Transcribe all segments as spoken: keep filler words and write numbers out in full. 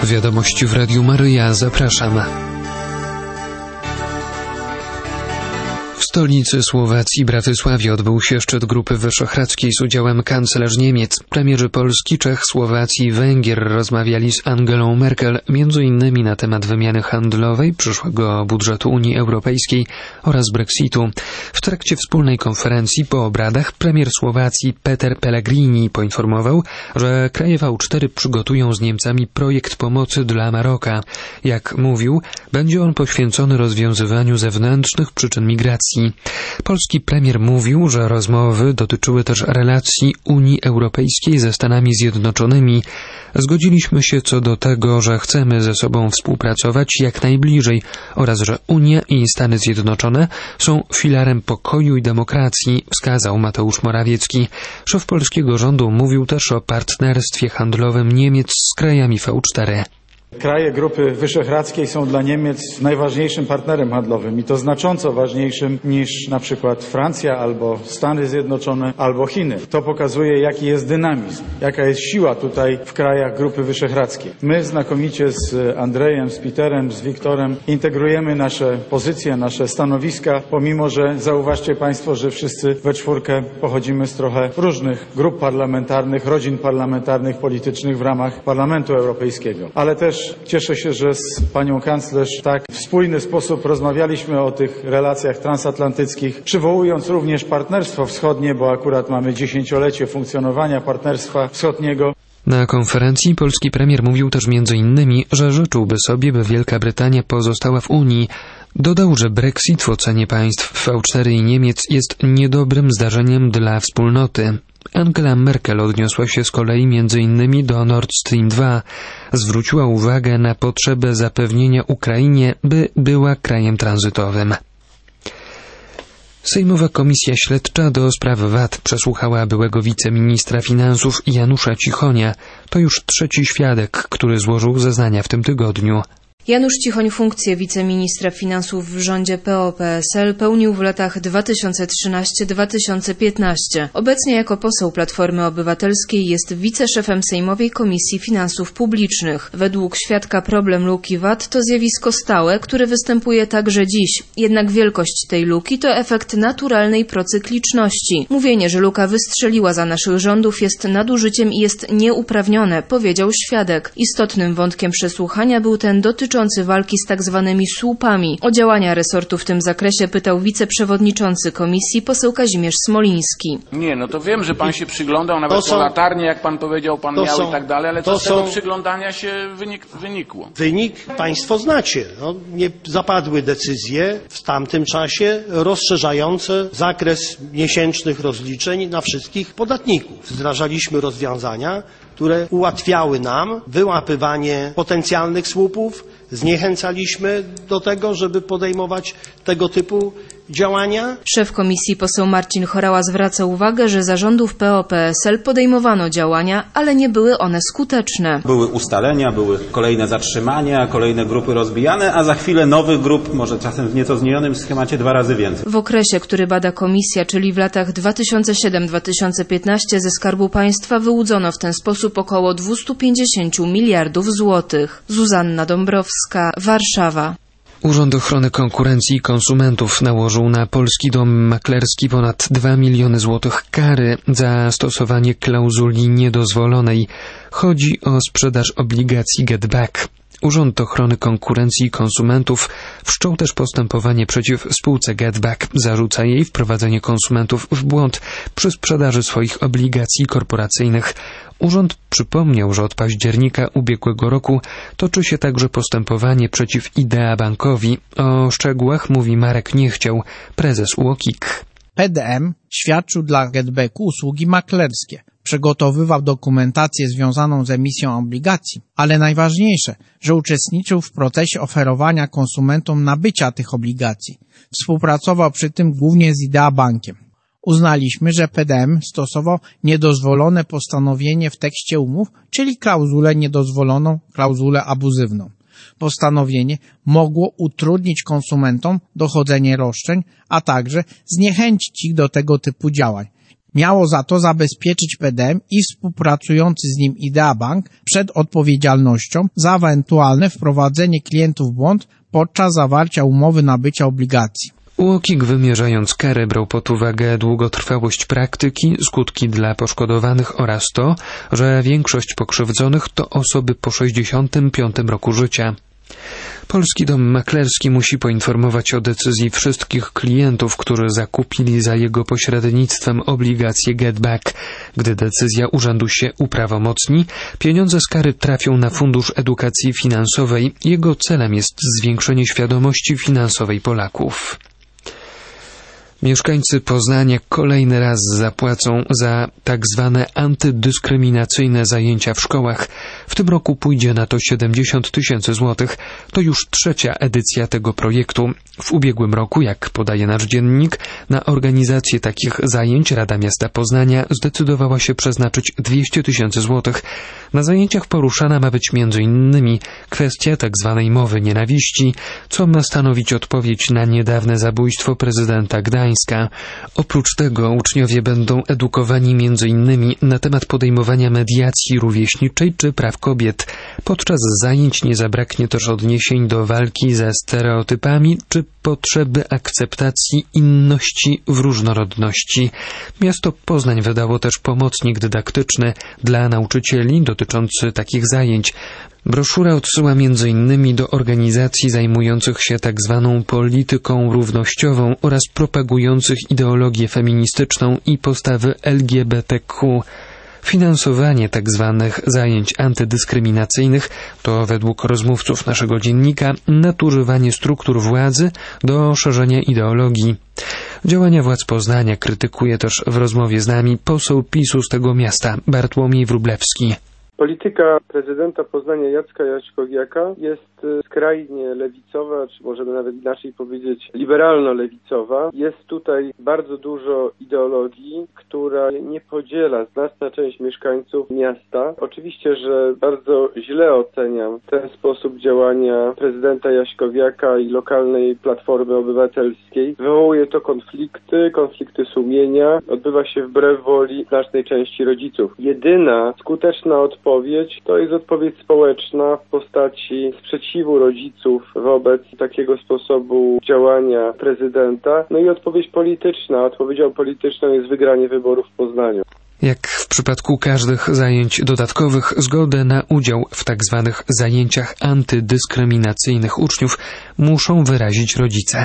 Wiadomości w Radiu Maryja. Zapraszam. W stolicy Słowacji, Bratysławie, odbył się szczyt Grupy Wyszehradzkiej z udziałem kanclerz Niemiec. Premierzy Polski, Czech, Słowacji i Węgier rozmawiali z Angelą Merkel między innymi na temat wymiany handlowej, przyszłego budżetu Unii Europejskiej oraz Brexitu. W trakcie wspólnej konferencji po obradach premier Słowacji Peter Pellegrini poinformował, że kraje V cztery przygotują z Niemcami projekt pomocy dla Maroka. Jak mówił, będzie on poświęcony rozwiązywaniu zewnętrznych przyczyn migracji. Polski premier mówił, że rozmowy dotyczyły też relacji Unii Europejskiej ze Stanami Zjednoczonymi. Zgodziliśmy się co do tego, że chcemy ze sobą współpracować jak najbliżej oraz że Unia i Stany Zjednoczone są filarem pokoju i demokracji, wskazał Mateusz Morawiecki. Szef polskiego rządu mówił też o partnerstwie handlowym Niemiec z krajami V cztery. Kraje Grupy Wyszehradzkiej są dla Niemiec najważniejszym partnerem handlowym i to znacząco ważniejszym niż na przykład Francja albo Stany Zjednoczone albo Chiny. To pokazuje, jaki jest dynamizm, jaka jest siła tutaj w krajach Grupy Wyszehradzkiej. My znakomicie z Andrejem, z Peterem, z Wiktorem integrujemy nasze pozycje, nasze stanowiska, pomimo że zauważcie Państwo, że wszyscy we czwórkę pochodzimy z trochę różnych grup parlamentarnych, rodzin parlamentarnych, politycznych w ramach Parlamentu Europejskiego. Ale też cieszę się, że z panią kanclerz tak w spójny sposób rozmawialiśmy o tych relacjach transatlantyckich, przywołując również Partnerstwo Wschodnie, bo akurat mamy dziesięciolecie funkcjonowania Partnerstwa Wschodniego. Na konferencji polski premier mówił też między innymi, że życzyłby sobie, by Wielka Brytania pozostała w Unii. Dodał, że Brexit w ocenie państw V cztery i Niemiec jest niedobrym zdarzeniem dla wspólnoty. Angela Merkel odniosła się z kolei między innymi do Nord Stream dwa. Zwróciła uwagę na potrzebę zapewnienia Ukrainie, by była krajem tranzytowym. Sejmowa Komisja Śledcza do spraw V A T przesłuchała byłego wiceministra finansów Janusza Cichonia. To już trzeci świadek, który złożył zeznania w tym tygodniu. Janusz Cichoń funkcję wiceministra finansów w rządzie P O P S L pełnił w latach dwa tysiące trzynastym do dwa tysiące piętnastego. Obecnie jako poseł Platformy Obywatelskiej jest wiceszefem Sejmowej Komisji Finansów Publicznych. Według świadka problem luki V A T to zjawisko stałe, które występuje także dziś. Jednak wielkość tej luki to efekt naturalnej procykliczności. Mówienie, że luka wystrzeliła za naszych rządów jest nadużyciem i jest nieuprawnione, powiedział świadek. Istotnym wątkiem przesłuchania był ten dotyczący walki z tak zwanymi słupami. O działania resortu w tym zakresie pytał wiceprzewodniczący komisji poseł Kazimierz Smoliński. Nie, no to wiem, że pan się przyglądał, nawet są, po latarnie, jak pan powiedział, pan miał są, i tak dalej, ale co z tego są, przyglądania się wynik, wynikło? Wynik państwo znacie. No, nie zapadły decyzje w tamtym czasie rozszerzające zakres miesięcznych rozliczeń na wszystkich podatników. Wdrażaliśmy rozwiązania, które ułatwiały nam wyłapywanie potencjalnych słupów, zniechęcaliśmy do tego, żeby podejmować tego typu działania. Szef komisji poseł Marcin Chorała zwraca uwagę, że za rządów P O P S L podejmowano działania, ale nie były one skuteczne. Były ustalenia, były kolejne zatrzymania, kolejne grupy rozbijane, a za chwilę nowych grup, może czasem w nieco zmienionym schemacie, dwa razy więcej. W okresie, który bada komisja, czyli w latach dwa tysiące siódmym do dwa tysiące piętnastego ze Skarbu Państwa wyłudzono w ten sposób około dwieście pięćdziesiąt miliardów złotych. Zuzanna Dąbrowska, Warszawa. Urząd Ochrony Konkurencji i Konsumentów nałożył na polski dom maklerski ponad dwa miliony złotych kary za stosowanie klauzuli niedozwolonej. Chodzi o sprzedaż obligacji Getback. Urząd Ochrony Konkurencji i Konsumentów wszczął też postępowanie przeciw spółce Getback. Zarzuca jej wprowadzenie konsumentów w błąd przy sprzedaży swoich obligacji korporacyjnych. Urząd przypomniał, że od października ubiegłego roku toczy się także postępowanie przeciw Idea Bankowi. O szczegółach mówi Marek Niechciał, prezes U O K I K. P D M świadczył dla Getbacku usługi maklerskie. Przygotowywał dokumentację związaną z emisją obligacji, ale najważniejsze, że uczestniczył w procesie oferowania konsumentom nabycia tych obligacji. Współpracował przy tym głównie z Idea Bankiem. Uznaliśmy, że P D M stosował niedozwolone postanowienie w tekście umów, czyli klauzulę niedozwoloną, klauzulę abuzywną. Postanowienie mogło utrudnić konsumentom dochodzenie roszczeń, a także zniechęcić ich do tego typu działań. Miało za to zabezpieczyć P D M i współpracujący z nim Idea Bank przed odpowiedzialnością za ewentualne wprowadzenie klientów w błąd podczas zawarcia umowy nabycia obligacji. U O K I K, wymierzając karę, brał pod uwagę długotrwałość praktyki, skutki dla poszkodowanych oraz to, że większość pokrzywdzonych to osoby po sześćdziesiątym piątym roku życia. Polski Dom Maklerski musi poinformować o decyzji wszystkich klientów, którzy zakupili za jego pośrednictwem obligacje GetBack. Gdy decyzja urzędu się uprawomocni, pieniądze z kary trafią na Fundusz Edukacji Finansowej. Jego celem jest zwiększenie świadomości finansowej Polaków. Mieszkańcy Poznania kolejny raz zapłacą za tak zwane antydyskryminacyjne zajęcia w szkołach. W tym roku pójdzie na to siedemdziesiąt tysięcy złotych. To już trzecia edycja tego projektu. W ubiegłym roku, jak podaje nasz dziennik, na organizację takich zajęć Rada Miasta Poznania zdecydowała się przeznaczyć dwieście tysięcy złotych. Na zajęciach poruszana ma być między innymi kwestia tak zwanej mowy nienawiści, co ma stanowić odpowiedź na niedawne zabójstwo prezydenta Gdańska. Oprócz tego uczniowie będą edukowani między innymi na temat podejmowania mediacji rówieśniczej czy praw kobiet. Podczas zajęć nie zabraknie też odniesień do walki ze stereotypami czy potrzeby akceptacji inności w różnorodności. Miasto Poznań wydało też pomocnik dydaktyczny dla nauczycieli dotyczący takich zajęć. Broszura odsyła między innymi do organizacji zajmujących się tak zwaną polityką równościową oraz propagujących ideologię feministyczną i postawy L G B T Q. Finansowanie tak zwanych zajęć antydyskryminacyjnych to według rozmówców naszego dziennika nadużywanie struktur władzy do szerzenia ideologii. Działania władz Poznania krytykuje też w rozmowie z nami poseł PiSu z tego miasta Bartłomiej Wróblewski. Polityka prezydenta Poznania Jacka Jaśkowiaka jest skrajnie lewicowa, czy możemy nawet inaczej powiedzieć liberalno-lewicowa. Jest tutaj bardzo dużo ideologii, która nie podziela znaczna część mieszkańców miasta. Oczywiście, że bardzo źle oceniam ten sposób działania prezydenta Jaśkowiaka i lokalnej Platformy Obywatelskiej. Wywołuje to konflikty, konflikty sumienia. Odbywa się wbrew woli znacznej części rodziców. Jedyna skuteczna odpowiedź to jest odpowiedź społeczna w postaci sprzeciwu rodziców wobec takiego sposobu działania prezydenta. No i odpowiedź polityczna. Odpowiedzią polityczną jest wygranie wyborów w Poznaniu. Jak w przypadku każdych zajęć dodatkowych, zgodę na udział w tak zwanych zajęciach antydyskryminacyjnych uczniów muszą wyrazić rodzice.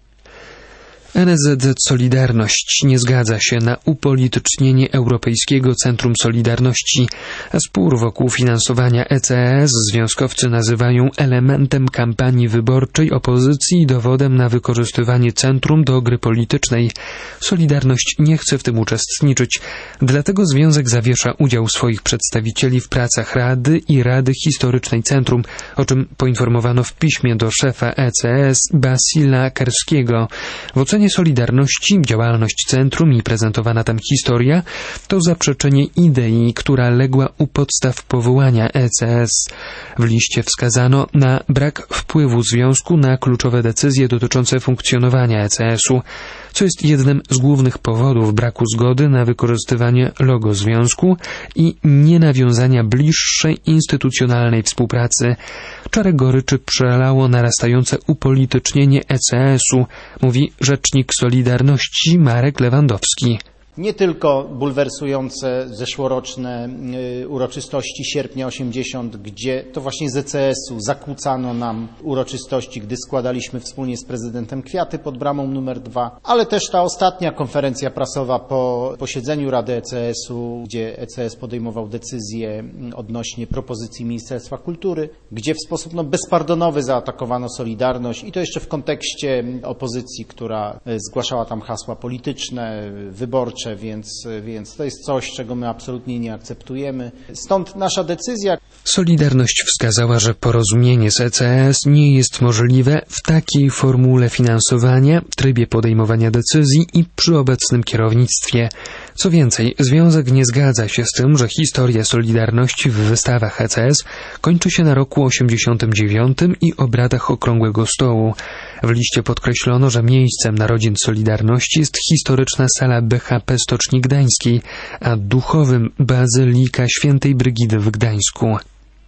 N S Z Z Solidarność nie zgadza się na upolitycznienie Europejskiego Centrum Solidarności, a spór wokół finansowania E C S związkowcy nazywają elementem kampanii wyborczej opozycji i dowodem na wykorzystywanie centrum do gry politycznej. Solidarność nie chce w tym uczestniczyć, dlatego związek zawiesza udział swoich przedstawicieli w pracach Rady i Rady Historycznej Centrum, o czym poinformowano w piśmie do szefa E C S Basila Karskiego. W ocenie Solidarności działalność centrum i prezentowana tam historia to zaprzeczenie idei, która legła u podstaw powołania E C S. W liście wskazano na brak wpływu związku na kluczowe decyzje dotyczące funkcjonowania E C S-u, co jest jednym z głównych powodów braku zgody na wykorzystywanie logo związku i nienawiązania bliższej instytucjonalnej współpracy. Czarę goryczy przelało narastające upolitycznienie E C S-u, mówi rzecznik Solidarności Marek Lewandowski. Nie tylko bulwersujące zeszłoroczne y, uroczystości sierpnia osiemdziesiąt, gdzie to właśnie z E C S-u zakłócano nam uroczystości, gdy składaliśmy wspólnie z prezydentem kwiaty pod bramą numer dwa, ale też ta ostatnia konferencja prasowa po posiedzeniu Rady E C S-u, gdzie E C S podejmował decyzje odnośnie propozycji Ministerstwa Kultury, gdzie w sposób no, bezpardonowy zaatakowano Solidarność i to jeszcze w kontekście opozycji, która zgłaszała tam hasła polityczne, wyborcze, Więc, więc to jest coś, czego my absolutnie nie akceptujemy. Stąd nasza decyzja. Solidarność wskazała, że porozumienie z E C S nie jest możliwe w takiej formule finansowania, trybie podejmowania decyzji i przy obecnym kierownictwie. Co więcej, związek nie zgadza się z tym, że historia Solidarności w wystawach E C S kończy się na roku osiemdziesiątym dziewiątym i obradach Okrągłego Stołu. W liście podkreślono, że miejscem narodzin Solidarności jest historyczna sala B H P Stoczni Gdańskiej, a duchowym Bazylika Świętej Brygidy w Gdańsku.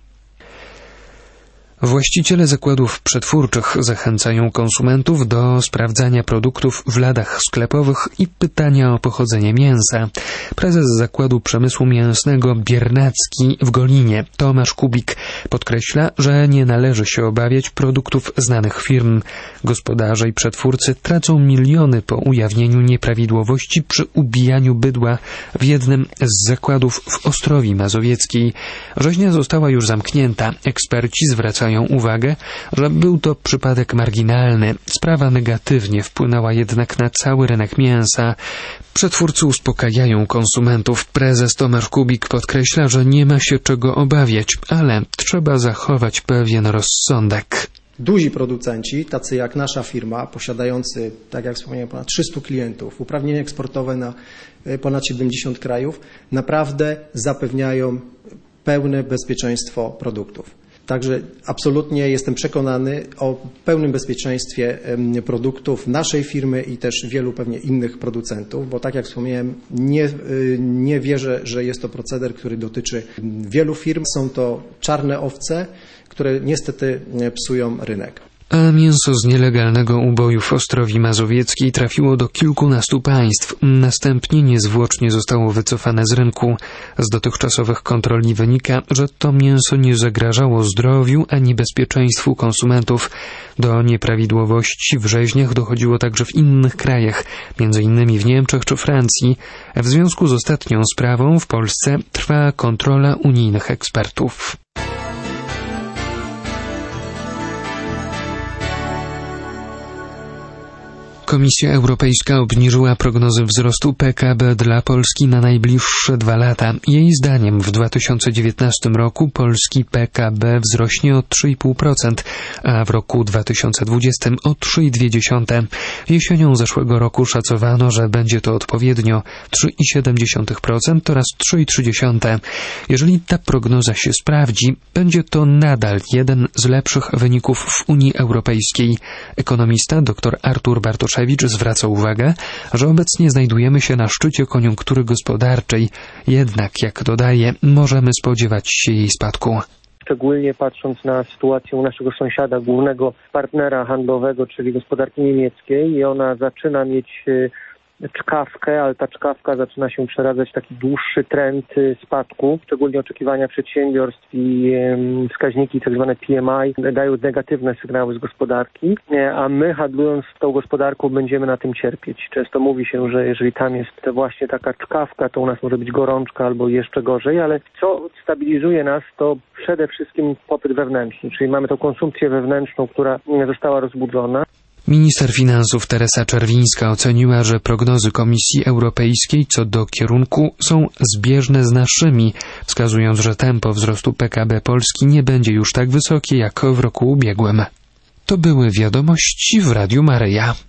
Właściciele zakładów przetwórczych zachęcają konsumentów do sprawdzania produktów w ladach sklepowych i pytania o pochodzenie mięsa. Prezes Zakładu Przemysłu Mięsnego Biernacki w Golinie, Tomasz Kubik, podkreśla, że nie należy się obawiać produktów znanych firm. Gospodarze i przetwórcy tracą miliony po ujawnieniu nieprawidłowości przy ubijaniu bydła w jednym z zakładów w Ostrowi Mazowieckiej. Rzeźnia została już zamknięta. Eksperci zwracają uwagę, że był to przypadek marginalny. Sprawa negatywnie wpłynęła jednak na cały rynek mięsa. Przetwórcy uspokajają konsumentów. Prezes Tomasz Kubik podkreśla, że nie ma się czego obawiać, ale trzeba zachować pewien rozsądek. Duzi producenci, tacy jak nasza firma, posiadający, tak jak wspomniałem, ponad trzystu klientów, uprawnienia eksportowe na ponad siedemdziesiąt krajów, naprawdę zapewniają pełne bezpieczeństwo produktów. Także absolutnie jestem przekonany o pełnym bezpieczeństwie produktów naszej firmy i też wielu pewnie innych producentów, bo tak jak wspomniałem, nie, nie wierzę, że jest to proceder, który dotyczy wielu firm. Są to czarne owce, które niestety psują rynek. A mięso z nielegalnego uboju w Ostrowi Mazowieckiej trafiło do kilkunastu państw. Następnie niezwłocznie zostało wycofane z rynku. Z dotychczasowych kontroli wynika, że to mięso nie zagrażało zdrowiu ani bezpieczeństwu konsumentów. Do nieprawidłowości w rzeźniach dochodziło także w innych krajach, między innymi w Niemczech czy Francji. W związku z ostatnią sprawą w Polsce trwa kontrola unijnych ekspertów. Komisja Europejska obniżyła prognozy wzrostu P K B dla Polski na najbliższe dwa lata. Jej zdaniem w dwa tysiące dziewiętnastym roku polski P K B wzrośnie o trzy i pół procent, a w roku dwa tysiące dwudziestym o trzy i dwie dziesiąte procent. Jesienią zeszłego roku szacowano, że będzie to odpowiednio trzy i siedem dziesiątych procent oraz trzy i trzy dziesiąte procent. Jeżeli ta prognoza się sprawdzi, będzie to nadal jeden z lepszych wyników w Unii Europejskiej. Ekonomista dr Artur Bartoszewicz zwraca uwagę, że obecnie znajdujemy się na szczycie koniunktury gospodarczej, jednak, jak dodaje, możemy spodziewać się jej spadku. Szczególnie patrząc na sytuację u naszego sąsiada, głównego partnera handlowego, czyli gospodarki niemieckiej, i ona zaczyna mieć czkawkę, ale ta czkawka zaczyna się przeradzać w taki dłuższy trend spadku. Szczególnie oczekiwania przedsiębiorstw i wskaźniki tak zwane P M I dają negatywne sygnały z gospodarki, a my handlując z tą gospodarką będziemy na tym cierpieć. Często mówi się, że jeżeli tam jest właśnie taka czkawka, to u nas może być gorączka albo jeszcze gorzej, ale co stabilizuje nas, to przede wszystkim popyt wewnętrzny, czyli mamy tą konsumpcję wewnętrzną, która została rozbudzona. Minister finansów Teresa Czerwińska oceniła, że prognozy Komisji Europejskiej co do kierunku są zbieżne z naszymi, wskazując, że tempo wzrostu P K B Polski nie będzie już tak wysokie jak w roku ubiegłym. To były wiadomości w Radiu Maryja.